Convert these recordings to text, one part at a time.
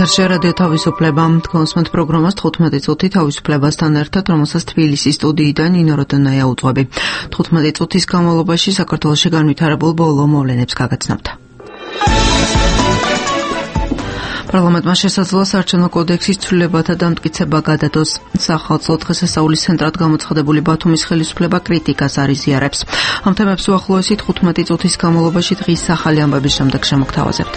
ეთერში რადიო თავისუფლება. თქვენსმენთ პროგრამას 15 წუთი თავისუფლებასთან ერთად, რომელსაც თბილისის სტუდიიდან ნინო როდონაია უძღვები. 15 წუთის განმავლობაში საქართველოში განვითარებულ ბოლო მოვლენებს გაგაცნობთ. პარლამენტმა შესაძლოა საარჩევნო კოდექსის ცვლილებათა დამტკიცება გადადოს. სახალხო დღესასწაულის ცენტრად გამოცხადებული ბათუმის ხელისუფლება კრიტიკას არ იზიარებს. ამ თემებს უახლოესი 15 წუთის განმავლობაში დღის ახალი ამბების შემდეგ შემოგთავაზებთ.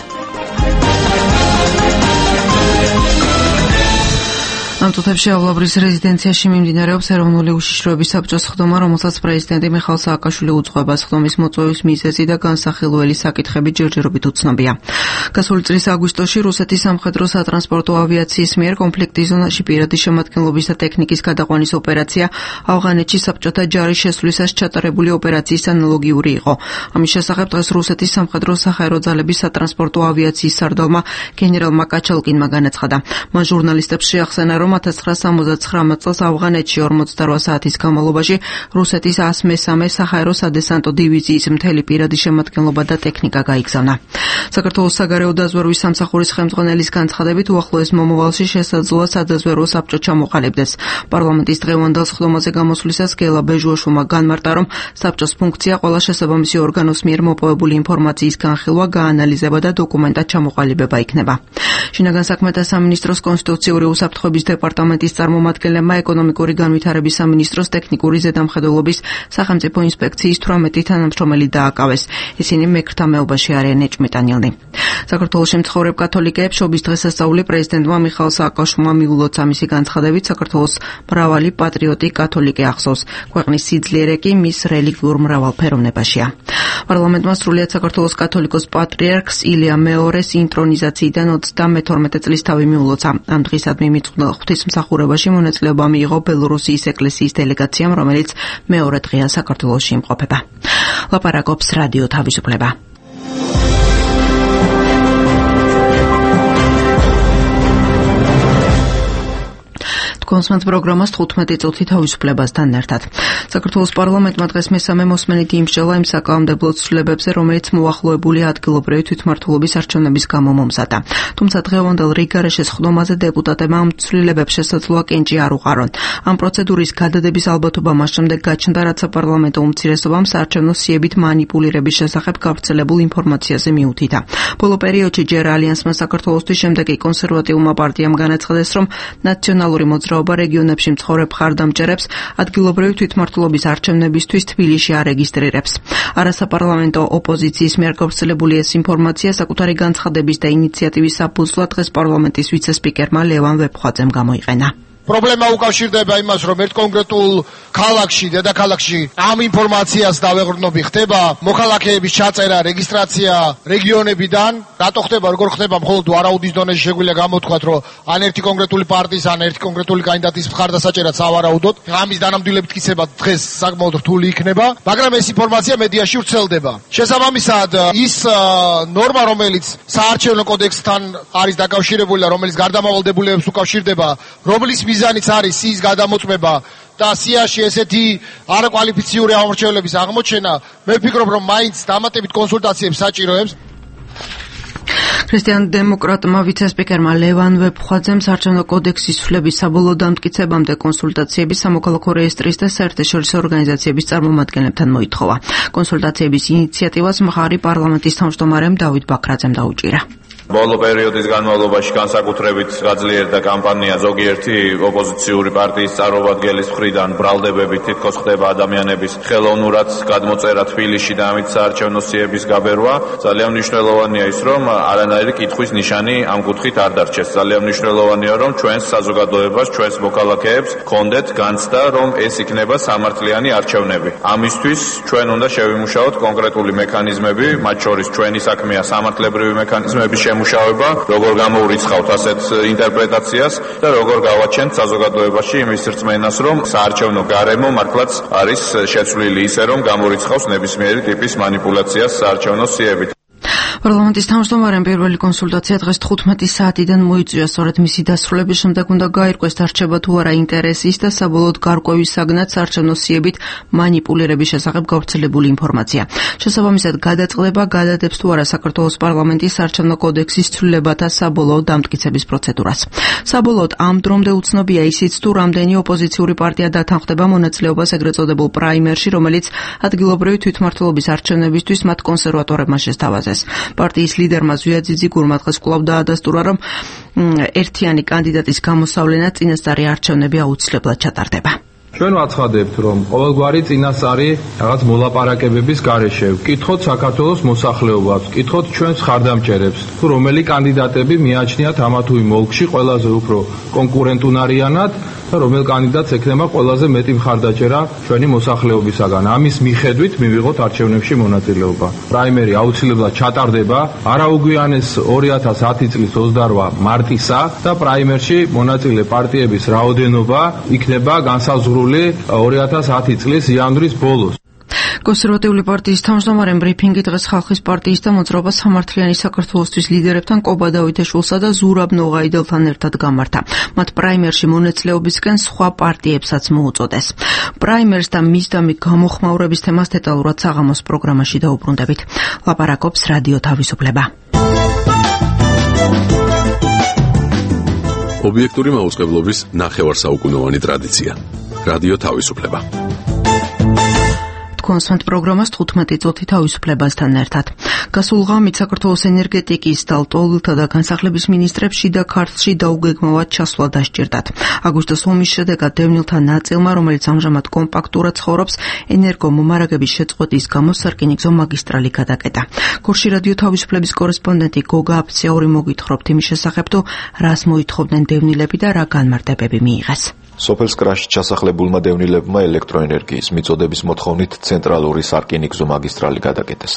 ამ წუთებში ავლაბრის რეზიდენციაში მიმდინარეობს ეროვნული უშიშროების საბჭოს სხდომა, რომელსაც პრეზიდენტი მიხაილ სააკაშვილი უძღვება. სხდომის მოწვევის მიზეზი და განსახილველი საკითხები ჯერჯერობით უცნობია. გასული წლის აგვისტოში რუსეთის სამხედრო სატრანსპორტო ავიაციის მიერ კონფლიქტის ზონაში პირადი შემადგენლობის და ტექნიკის გადაყვანის ოპერაცია ავღანეთში საბჭოთა ჯარის შესვლისას ჩატარებული ოპერაციის ანალოგიური იყო. ამის შესახებ დღეს რუსეთის სამხედრო საჰაერო ძალების სატრანსპორტო ავიაციის სარდალმა გენერალმა კაჩალკინმა განაცხადა. მან ჟურნალისტებს შეახსენა, რომ 1979 წელს ავღანეთში 48 საათის განმავლობაში რუსეთის 103 საჰაერო სადესანტო დივიზიის მთელი პირადი შემადგენლობა და ტექნიკა გაიგზავნა. საქართველოს საგარეო დაზვერვის სამსახურის ხელმძღვანელის განცხადებით, უახლოეს მომავალში შესაძლოა სადაზვერვო საბჭო ჩამოყალიბდეს. პარლამენტის დღევანდელ სხდომაზე გამოსვლისას გელა ბეჟუაშვილმა განმარტა, რომ საბჭოს ფუნქცია ყველა შესაბამისი ორგანოს მიერ მოპოვებული ინფორმაციის განხილვა, გაანალიზება და დოკუმენტად ჩამოყალიბება იქნება. შინაგან საქმეთა სამინისტროს კონსტიტუციური უსაფრთხოების დეპარტამენტის წარმომადგენლებმა ეკონომიკური განვითარების სამინისტროს ტექნიკური ზედამხედველობის სახელმწიფო ინსპექციის 18 თანამშრომელი დააკავეს. ისინი მექრთა მეობაში არიან ეჭვმიტანილნი. საქართველოში მცხოვრებ კათოლიკეებს შობის დღესასწაული პრეზიდენტმა მიხაილ სააკაშვილმა მიულოცა. მისი განცხადებით, საქართველოს მრავალი პატრიოტი კათოლიკე ახსოვს. ქვეყნის სიძლიერე კი მის რელიგიურ მრავალფეროვნებაშია. პარლამენტმა სრულიად საქართველოს კათოლიკოს პატრიარქს ილია მეორეს ინტრონიზაციიდან 32 წლის თავი მიულოცა. ამ დღისადმი მიწყვილ ღვთისმსახურებაში მონაწილეობა მიიღო ბელორუსიის ეკლესიის დელეგაციამ, რომელიც მეორე დღეა საქართველოში იმყოფება. ლაპარაკობს რადიო თავისუფლება. კონსმენთ პროგრამას 15 წუთი თავისუფლებასთან ერთად. საქართველოს პარლამენტმა დღეს მესამე მოსმენით იმსჯელა იმ საკანონმდებლო ცვლილებებზე, რომელიც მოახლოებული ადგილობრივი თვითმმართველობის არჩევნების გამო მომზადა. თუმცა დღევანდელ რიგარეშე სხდომაზე დეპუტატებმა ამ ცვლილებებს შესაძლოა კენჭი არ უყარონ. ამ პროცედურის გადადების ალბათობა მას შემდეგ გაჩნდა, რაც საპარლამენტო უმცირესობამ საარჩევნო სიებით მანიპულირების შესახებ გავრცელებულ ინფორმაციაზე მიუთითა. ბოლო პერიოდში ჯერ ალიანსმა საქართველოსთვის, შემდეგ კი კონსერვატიულმა პარტიამ განაცხადეს, რომ ნაციონალური მოძრაობა რეგიონებში მცხოვრებ მხარდამჭერებს ადგილობრივი თვითმმართველობის არჩევნებისთვის თბილისში არეგისტრირებს. არასაპარლამენტო ოპოზიციის მიერ გავრცელებული ეს ინფორმაცია საკუთარი განცხადების და ინიციატივის საფუძვლად დღეს პარლამენტის ვიცე-სპიკერმა ლევან ვეფხვაძემ გამოიყენა. პრობლემა უკავშირდება იმას, რომ ერთ კონკრეტულ ქალაქში, დედაქალაქში ამ ინფორმაციას დავეღრდნობი ხდება მოქალაქეების ჩაწერა, რეგისტრაცია რეგიონებიდან. რატო ხდება, როგორ ხდება, მხოლოდ ვარაუდის დონეში შეგვიძლია გამოთქვათ, რომ ან ერთი კონკრეტული პარტიის, ან ერთი კონკრეტული კანდიდატის მხარდასაჭერად სავარაუდოდ. ამის დანამდვილებით მტკიცება დღეს საკმაოდ რთული იქნება, მაგრამ ეს ინფორმაცია მედიაში ვრცელდება. შესაბამისად, ის ნორმა, რომელიც საარჩევნო კოდექსთან არის დაკავშირებული და რომელიც გარდამავალდებულებებს უკავშირდება, რომლის მიზანიც არის სიის გადამოწმება და სიაში ესეთი არაკვალიფიციური ამორჩევლების აღმოჩენა, მე ვფიქრობ, რომ მაინც დამატებით კონსულტაციებს საჭიროებს. ქრისტიან-დემოკრატმა ვიცე-სპიკერმა ლევან ვეფხვაძემ საარჩევნო კოდექსის ცვლილების საბოლოო დამტკიცებამდე კონსულტაციების სამოქალაქო რეესტრის და საერთაშორისო ორგანიზაციების წარმომადგენლებთან მოითხოვა. კონსულტაციების ინიციატივას მხარი პარლამენტის თავმჯდომარემ დავით ბაქრაძემ დაუჭირა. ბოლო პერიოდის განმავლობაში განსაკუთრებით გაძლიერდა კამპანია ზოგიერთი ოპოზიციური პარტიის წარმომადგენლის მხრიდან ბრალდებებით თითქოს ხდება ადამიანების ხელოვნურად გადმოწერა თბილისში და ამით საარჩევნო სიების გაბერვა. ძალიან მნიშვნელოვანია ის, რომ არანაირი კითხვის ნიშანი ამ კუთხით არ დარჩეს. ძალიან მნიშვნელოვანია, რომ ჩვენს საზოგადოებას, ჩვენს მოქალაქეებს გქონდეთ განცდა, რომ ეს იქნება სამართლიანი არჩევნები. ამისთვის ჩვენ უნდა შევიმუშაოთ კონკრეტული მექანიზმები, მათ შორის ჩვენი საქმეა სამართლებრივი მექანიზმების შემუშავება, როგორ გამოურიცხავთ ასეთ ინტერპრეტაციას და როგორ გავაჩენთ საზოგადოებაში იმის რწმენას, რომ საარჩევნო გარემო მართლაც არის შეცვლილი ისე, რომ გამოურიცხავს ნებისმიერი ტიპის მანიპულაციას საარჩევნო სიებით. პარლამენტის თავმჯდომარემ პირველი კონსულტაცია დღეს 15 საათიდან მოიწვია, სწორედ მისი დასრულების შემდეგ უნდა გაირკვეს დარჩება თუ არა ინტერესის და საბოლოოდ გარკვევის საგნად საარჩევნო სიებით მანიპულირების შესახებ გავრცელებული ინფორმაცია. შესაბამისად, გადაწყდება გადადებს თუ არა საქართველოს პარლამენტის საარჩევნო კოდექსის ცვლილებათა საბოლოო დამტკიცების პროცედურას. საბოლოოდ ამ დრომდე უცნობია ისიც, თუ რამდენი ოპოზიციური პარტია დათანხმდება მონაწილეობას ეგრეთ წოდებულ პრაიმერში, რომელიც ადგილობრივი თვითმმართველობის არჩევნებისთვის მათ კონსერვატორებმა შესთავაზეს. პარტიის ლიდერმა ზვიაძიძი გურმა დღეს კვლავ დაადასტურა, რომ ერთიანი კანდიდატის გამოსავლენად წინასწარი არჩევნები აუცილებლად ჩატარდება. ჩვენ ვაცხადებთ, რომ ყოველგვარი წინასწარი რაღაც მოლაპარაკებების გარეშე ვკითხოთ საქართველოს მოსახლეობას, ვკითხოთ ჩვენს ხარდამჭერებს, თუ რომელი კანდიდატები მიაჩნიათ ამა თუ იმ ოლქში ყველაზე უფრო კონკურენტუნარიანად და რომელ კანდიდატს ექნება ყველაზე მეტი მხარდაჭერა ჩვენი მოსახლეობისაგან. ამის მიხედვით მივიღოთ არჩევნებში მონაწილეობა. პრაიმერი აუცილებლად ჩატარდება არაუგვიანეს 2010 წლის 28 მარტისა და პრაიმერში მონაწილე პარტიების რაოდენობა იქნება განსაზღვრული 2010 წლის იანვრის ბოლოს. კონსერვატიული პარტიის თავმჯდომარემ ბრიფინგი დღეს ხალხის პარტიის და მოძრაობა სამართლიანი საქართველოსთვის ლიდერებთან კობა დავითაშვილსა და ზურაბ ნოღაიდელთან ერთად გამართა. მათ პრაიმერში მონაწილეობისკენ სხვა პარტიებსაც მოუწოდეს. პრაიმერს და მისდამი გამოხმაურების თემას დეტალურად საღამოს პროგრამაში დაუბრუნდებით. ლაპარაკობს რადიო თავისუფლება. ობიექტური მაუწყებლობის ნახევარსაუკუნოვანი ტრადიცია. რადიო თავისუფლება. კონსვენთ პროგრამას 15 წუთი თავისუფლებასთან ერთად. გასულ ღამით საქართველოს ენერგეტიკის და ლტოლვილთა და განსახლების მინისტრებს შიდა ქართლში დაუგეგმავად ჩასვლა დასჭირდათ. აგვისტოს ომის შედეგად დევნილთა ნაწილმა, რომელიც ამჟამად კომპაქტურად ცხოვრობს, ენერგომომარაგების შეწყვეტის გამო სარკინიგზო მაგისტრალი გადაკეტა. გორში რადიო თავისუფლების კორესპონდენტი გოგა აფცეური მოგითხრობთ იმის შესახებ, თუ რას მოითხოვდნენ დევნილები და რა განმარტებები მიიღეს. სოფელს კრაშით ჩასახლებულმა დევნილებმა ელექტროენერგიის მიწოდების მოთხოვნით ცენტრალური სარკინიგზო მაგისტრალი გადაკეტეს.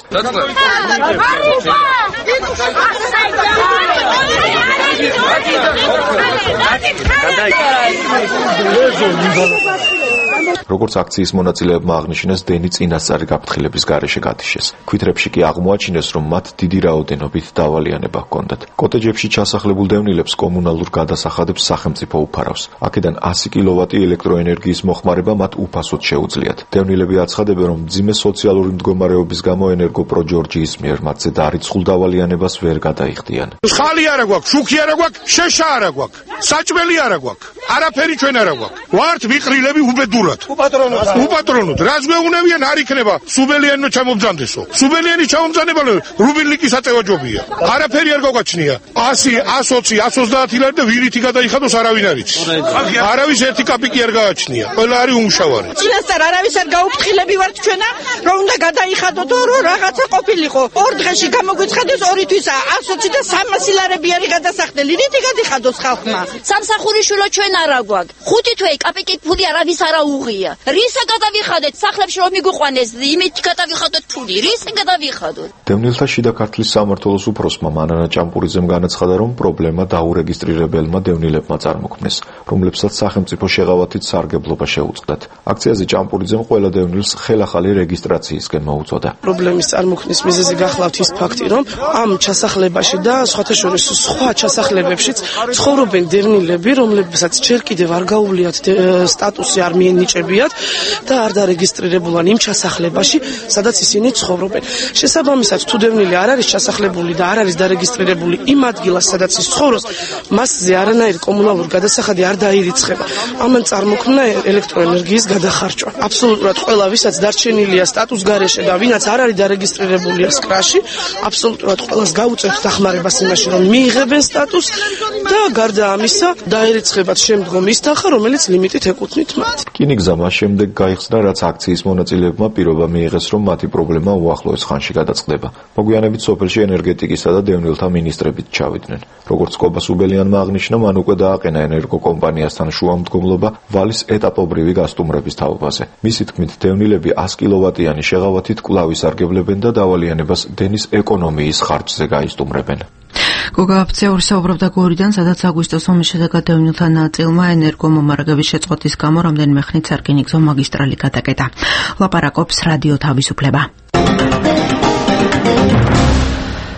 როგორც აქციის მონაწილეებმა აღნიშნეს, დენი წინასწარი გაფრთხილების გარეშე გათიშეს. ქვითრებში კი აღმოაჩინეს, რომ მათ დიდი რაოდენობით დავალიანება ჰქონდათ. კოტეჯებში ჩასახლებულ დევნილებს კომუნალურ გადასახადებს სახელმწიფო უფარავს. აქედან 100 კილოვატი ელექტროენერგიის მოხმარება მათ უფასოდ შეუძლიათ. დევნილები აცხადებენ, რომ მძიმე სოციალური მდგომარეობის გამო ენერგოპრო ჯორჯიის მიერ მათზე დარიცხულ დავალიანებას ვერ გადაიხდიან. ხალი არა გვაქვს, შუქი არა გვაქვს, შეშა არა გვაქვს, საჭმელი არა გვაქვს, არაფერი ჩვენ არა გვაქვს. ვართ ვიყრილები უბედურად. უპატრონოთ. რას გვეუნებიან არ იქნება სუბელიანო ჩამომძანდესო. სუბელიანი ჩამომძანდება რუბილიკის აწევა ჯობია. არაფერი არ გავგაჩნია. 100, 120, 130 ლარი და ვირითი გადაიხადოს არავინ არ იცის. არავის ერთი კაპიკი არ გააჩნია. ყველა არის უმუშავარი. წინასწარ არავის არ გაუფრთხილები ვართ ჩვენა, რომ უნდა გადაიხადოთ, რომ რაღაცა ყოფილიყო. 2 დღეში გამოგვიცხადეს 2 თვისა 120 და 300 ლარები არის გადასახდელი. რითი გადიხადოს ხალხმა? სამსახურიშვილო ჩვენ არა გვაქვს. 5 თვე კაპიკი ფული არავის არ აუღია. რისა გადავიხადეთ სახლებში რომ მიგვიყვანეს იმით გადავიხადოთ ფული რისა გადავიხადოთ. დევნილთა შიდა ქართლის სამმართველოს უფროსმა მანანა ჭამპურიძემ განაცხადა, რომ პრობლემა დაურეგისტრირებელმა დევნილებმა წარმოქმნეს, რომლებსაც სახელმწიფო შეღავათით სარგებლობა შეუწყდათ. აქციაზე ჭამპურიძემ ყველა დევნილს ხელახალი რეგისტრაციისკენ მოუწოდა. პრობლემის წარმოქმნის მიზეზი გახლავთ ის ფაქტი, რომ ამ ჩასახლებაში და სხვათა შორის სხვა ჩასახლებებშიც ცხოვრობენ დევნილები, რომლებსაც ჯერ კიდევ არ გაუვლიათ სტატუსი არ მიენიჭებიათ და არ დარეგისტრირებულან იმ ჩასახლებაში, სადაც ისინი ცხოვრობენ. შესაბამისად, თუ დევნილი არ არის ჩასახლებული და არ არის დარეგისტრირებული იმ ადგილას, სადაც ის ცხოვრობს, მასზე არანაირი კომუნალური გადასახადი არ დაირიცხება. ამან წარმოქმნა ელექტროენერგიის გადახარჯვა. აბსოლუტურად ყველა, ვისაც დარჩენილია სტატუს გარეშე და ვინაც არ არის დარეგისტრირებულია სკრაში, აბსოლუტურად ყველას გაუწევთ დახმარებას იმაში, რომ მიიღებენ სტატუსს და გარდა ამისა, დაირიცხებათ შემდგომ ის თანხა, რომელიც ლიმიტით ეკუთვნით მათ. რკინიგზა მას შემდეგ გაიხსნა, რაც აქციის მონაწილეებმა პირობა მიიღეს, რომ მათი პრობლემა უახლოეს ხანში გადაწყდება. მოგვიანებით სოფელში ენერგეტიკისა და დევნილთა მინისტრებით ჩავიდნენ. როგორც კობა სუბელიანმა აღნიშნა, მან უკვე დააყენა ენერგოკომპანიასთან შუამდგომლობა ვალის ეტაპობრივი გასტუმრების თაობაზე. მისი თქმით, დევნილები 100 კილოვატიანი შეღავათით კვლავ ისარგებლებენ და დავალიანებას დენის ეკონომიის ხარჯზე გაისტუმრებენ. გოგა აფცეური საუბრობდა გორიდან, სადაც აგვისტოს ომის შედეგად დევნილთა ნაწილმა ენერგომომარაგების შეწყვეტის გამო რამდენიმე ხნით სარკინიგზო მაგისტრალი გადაკეტა. ლაპარაკობს რადიო თავისუფლება.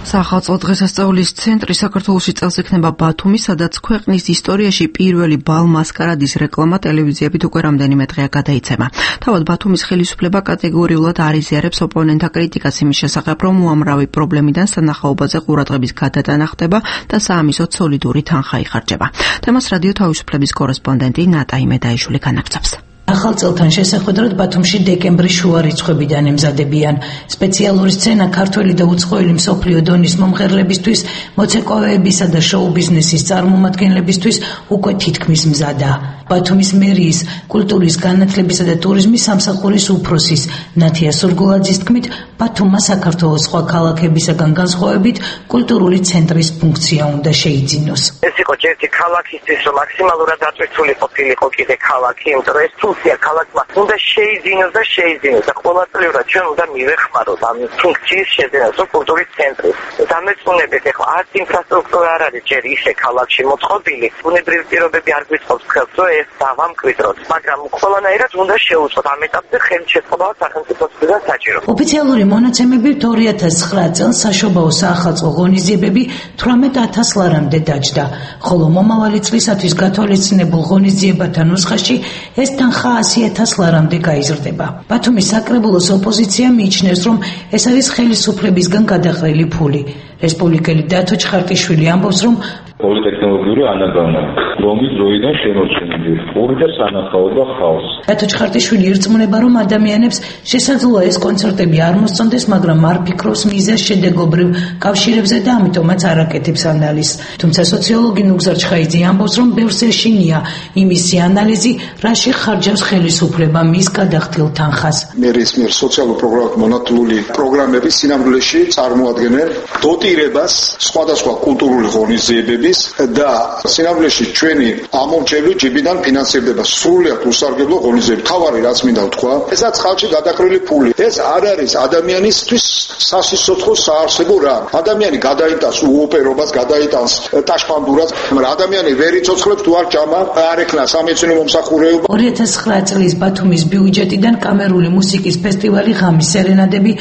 სახალხო დღესასწაულის ცენტრი საქართველოში წელს იქნება ბათუმი, სადაც ქვეყნის ისტორიაში პირველი ბალ-მასკარადის რეკლამა ტელევიზიებით უკვე რამდენიმე დღეა გადაიცემა. თავად ბათუმის ხელისუფლება კატეგორიულად არ იზიარებს ოპონენტთა კრიტიკას იმის შესახებ, რომ უამრავი პრობლემიდან სანახაობაზე ყურადღების გადატანა ხდება და საამისოდ სოლიდური თანხა იხარჯება. თემას რადიო თავისუფლების კორესპონდენტი ნატაი მედაიშვილი განაგრძობს. ახალ წელთან შესახვედრად ბათუმში დეკემბრის შუა რიცხვებიდან ემზადებიან. სპეციალური სცენა ქართველი და უცხოელი მსოფლიო დონის მომღერლებისთვის, მოცეკვავეებისა და შოუ ბიზნესის წარმომადგენლებისთვის უკვე თითქმის მზადაა. ბათუმის მერიის კულტურის, განათლებისა და ტურიზმის სამსახურის უფროსის ნათია სურგულაძის თქმით, ბათუმმა საქართველოს სხვა ქალაქებისაგან განსხვავებით კულტურული ცენტრის ფუნქცია უნდა შეიძინოს. ეს იყო ერთი ქალაქისთვის, რომ მაქსიმალურად დაწესული ყოფილიყო კიდე ქალაქი, იმიტომ რომ ეს ფუნქცია ქალაქმა უნდა შეიძინოს და ყოველწლიურად ჩვენ უნდა მივეხმაროთ ამ ფუნქციის შეძენას, რომ კულტურის ცენტრი. დამეწუნებით ეხლა არც ინფრასტრუქტურა არ არის ჯერ ისე ქალაქში მოწყობილი, ბუნებრივი პირობები არ გვიწყობს ხელს, რომ ეს დავამკვიდროთ, მაგრამ ყველანაირად უნდა შეუწყოთ ამ ეტაპზე ხელშეწყობა სახელმწიფოსგან საჭირო. ოფიციალური მონაცემებით 2009 წელს საშობაო საახალწლო ღონისძიებები 18,000 ლარამდე დაჯდა, ხოლო მომავალი წლისათვის გათვალისწინებულ ღონისძიებათა ნუსხაში ეს თანხა 100,000 ლარამდე გაიზრდება. ბათუმის საკრებულოს ოპოზიცია მიიჩნევს, რომ ეს არის ხელისუფლებისგან გადაყრილი ფული. რესპუბლიკელი დათო ჩხარტიშვილი ამბობს, რომ პოლიტექნოლოგიური ანაბანა, რომლის დროიდან შემორჩენილი, ორი და სანახაობა ხავს. დათო ჩხარტიშვილი ირწმუნება, რომ ადამიანებს შესაძლოა ეს კონცერტები არ მოსწონდეს, მაგრამ არ ფიქრობს მიზეზ შედეგობრივ კავშირებზე და ამიტომაც არ აკეთებს ანალიზს. თუმცა სოციოლოგი ნუგზარ ჩხაიძე ამბობს, რომ ბევრს ეშინია იმისი ანალიზი, რაში ხარჯავს ხელისუფლება მის გადახდილ თანხას. მერის მიერ სოციალურ პროგრამად მონათლული პროგრამები სინამდვილეში წარმოადგენენ დოტირებას სხვადასხვა კულტურული ღონისძიებების და სინამდვილეში ჩვენი ამომრჩეველი ჯიბიდან ფინანსირდება სრულიად უსარგებლო ღონისძიებები. თავარი რაც მინდა ვთქვა, ესაც ხალხში გადაყრილი ფული. ეს არ არის ადამიანისთვის სასიცოცხლო საარსებო რამ. ადამიანი გადაიტანს უოპერობას, გადაიტანს ტაშპანდურას, მაგრამ ადამიანი ვერ იცოცხლებს თუ არ ჭამა, არ ექნა სამეცნიერო მომსახურეობა. 2009 წლის ბათუმის ბიუჯეტიდან კამერული მუსიკის ფესტივალი ღამის სერენადები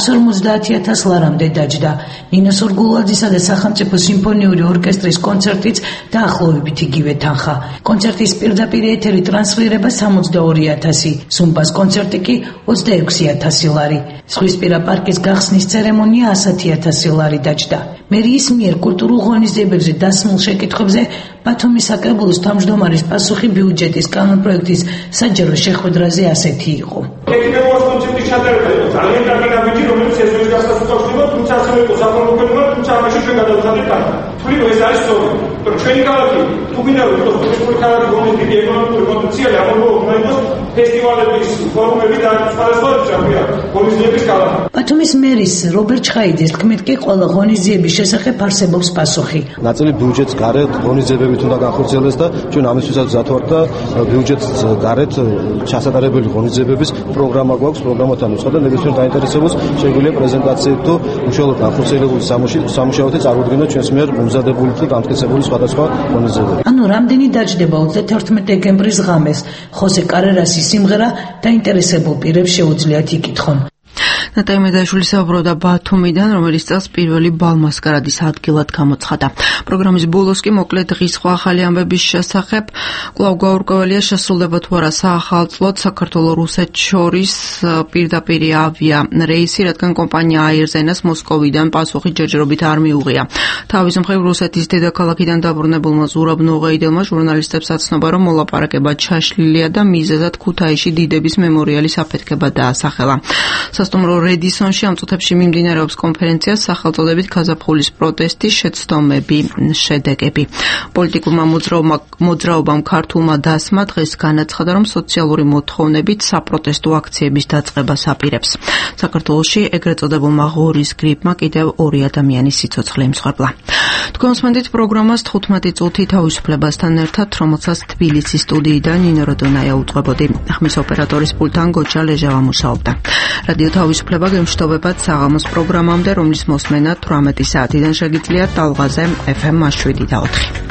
150,000 ლარამდე დაჯდა. ნინო სურგულაძისა და სახელმწიფო სიმფონიური ორკესტრის კონცერტიც დაახლოებით იგივე თანხა. კონცერტის პირდაპირ ეთერი ტრანსლირება 62,000, სუმბას კონცერტი კი 26,000 ლარი. ზღვისპირა პარკის გახსნის ცერემონია 100,000 ლარი დაჯდა. მერიის მიერ კულტურულ ღონისძიებებზე დასმულ შეკითხვებზე ბათუმის საკრებულოს თავმჯდომარის პასუხი ბიუჯეტის კანონპროექტის საჯარო შეხვედრაზე ასეთი იყო. ტექნიკურ კონცეფციის ჩატარება იყო ძალიან დაგინაბიჯი, რომელიც ესევის გასას უკავშირდება, თუმცა ასევე იყო საფორმოქმედო, თუმცა ამაში ჩვენ გადავხადეთ თანხა. თვლით ეს არის სწორი. რომ ჩვენი ქალაქი თუ გინდა რომ იყოს ტურისტული ქალაქი, რომელიც დიდი ეკონომიკური პოტენციალი ამოგვეუბნება იყოს ფესტივალების ფორუმები და სხვადასხვა ჯამია ღონისძიების ქალაქი. ბათუმის მერის რობერტ ჩხაიძის თქმით კი ყველა ღონისძიების შესახებ არსებობს პასუხი. ნაწილი ბიუჯეტს გარეთ ღონისძიებებით უნდა განხორციელდეს და ჩვენ ამისთვისაც ვზათვართ და ბიუჯეტს გარეთ ჩასატარებელი ღონისძიებების პროგრამა გვაქვს, პროგრამათან უცხო და ნებისმიერ დაინტერესებულს შეგვიძლია პრეზენტაციით თუ უშუალოდ განხორციელებული სამუშაოთი წარმოდგინოთ ჩვენს მიერ მომზადებული და განმტკიცებული სხვადასხვა ღონისძიებები. ანუ რამდენი დაჯდება 31 დეკემბრის ღამეს? ხოსე კარერასის სიმღერა დაინტერესებულ პირებს შეუძლიათ იკითხონ. ნატაი მედაიშვილი საუბრობდა ბათუმიდან, რომელიც წელს პირველი ბალ-მასკარადის ადგილად გამოცხადა. პროგრამის ბოლოს კი მოკლედ დღის სხვა ახალი ამბების შესახებ კვლავ გაურკვეველია შესრულდება თუ არა საახალწლოდ საქართველო-რუსეთს შორის პირდაპირი ავია რეისი, რადგან კომპანია აირზენას მოსკოვიდან პასუხი ჯერჯერობით არ მიუღია. თავის მხრივ რუსეთის დედაქალაქიდან დაბრუნებულმა ზურაბ ნოღეიდელმა ჟურნალისტებს აცნობა, რომ მოლაპარაკება ჩაშლილია და მიზეზად ქუთაისში დიდების მემორიალის აფეთქება დაასახელა. სასტუმრო რედისონში ამ წუთებში მიმდინარეობს კონფერენცია სახელწოდებით გაზაფხულის პროტესტის შეცდომები, შედეგები. პოლიტიკურმა მოძრაობამ ქართულმა დასმა დღეს განაცხადა, რომ სოციალური მოთხოვნებით საპროტესტო აქციების დაწყებას აპირებს. საქართველოში ეგრეთ წოდებულმა ღორის გრიპმა კიდევ 2 ადამიანის სიცოცხლე იმსხვერპლა. თქვენ უსმენთ პროგრამას 15 წუთი თავისუფლებასთან ერთად, რომელსაც თბილისის სტუდიიდან ნინო როდონაია უწყებოდი. ხმის ოპერატორის პულტთან გოჩა ლეჟავა მუშაობდა. რადიო თავისუფლება გემშვიდობებად საღამოს პროგრამამდე, რომლის მოსმენა 18 საათიდან შეგიძლიათ ტალღაზე FM 7 და 4.